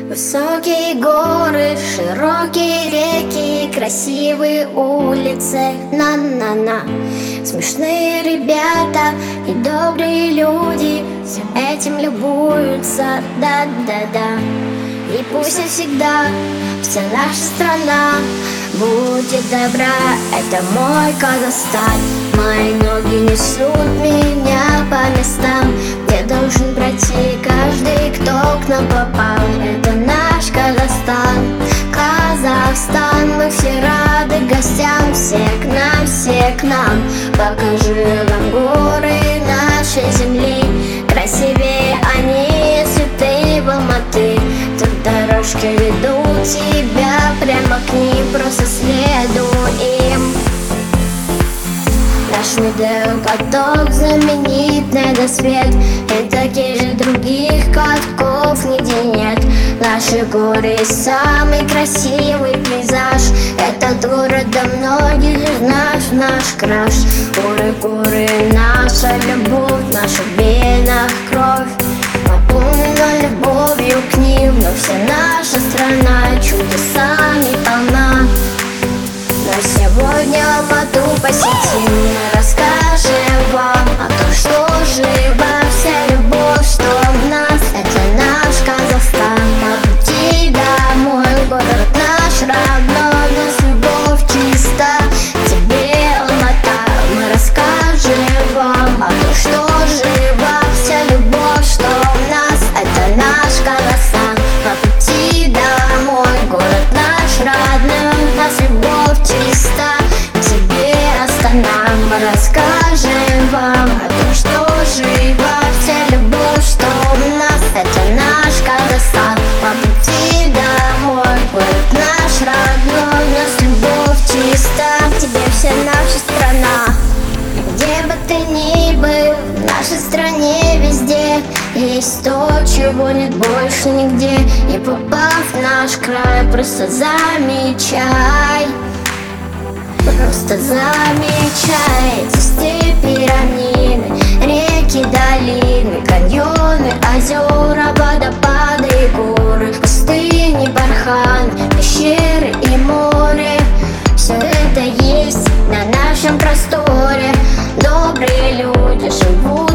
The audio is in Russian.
Высокие горы, широкие реки, красивые улицы, на-на-на. Смешные ребята и добрые люди всем этим любуются, да-да-да. И пусть навсегда вся наша страна будет добра, это мой Казахстан. Мои ноги несут меня по местам, где должен пройти каждый, кто к нам попал. Это наш Казахстан, Казахстан. Мы все рады гостям, все к нам. Покажи нам горы нашей земли, красивее они, если ты в Алматы. Тут дорожки ведут тебя прямо к ним, просто следуй им. Наш медведь-каток знаменит небосвет, и таких же других катков нигде нет. Наши горы самый красивый пейзаж, этот город до многих наш краш. Горы, наша любовь, наша венах кровь, наполнена любовью к ним, но вся наша страна чудесами полна. Но сегодня Алмату посетим, мы расскажем вам о том, что жива вся любовь, что в нас. Это наш Казахстан, по пути домой, город наш родной, у нас любовь чиста. Тебе, Алмата, мы расскажем вам о том, что жива вся любовь, что в нас. Это наш Казахстан, по пути домой, город наш родной, у нас любовь чиста. Тебе, Астана, мы расскажем вам о том, что жива вся любовь, что в нас. Это наш Казахстан, по пути домой, город наш родной, у нас любовь чиста. Тебе вся наша страна, где бы ты ни был, в нашей стране везде есть то, чего нет больше нигде. И попав в наш край, просто замечай, просто замечай эти степи, равнины, реки, долины, каньоны, озера, водопады и горы, пустыни, барханы, пещеры и море. Все это есть на нашем просторе. Добрые люди живут